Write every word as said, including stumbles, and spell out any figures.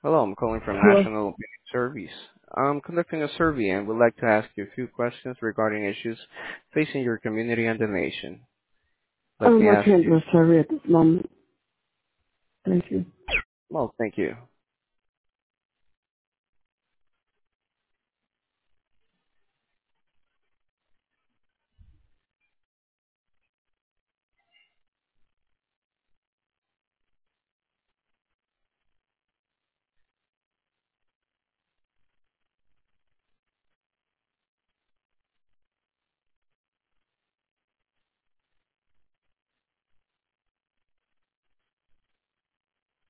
Hello, I'm calling from Hello. National Opinion Service. I'm conducting a survey and would like to ask you a few questions regarding issues facing your community and the nation. Let Um, me I ask can't you. do a survey at this moment. Thank you. Well, thank you.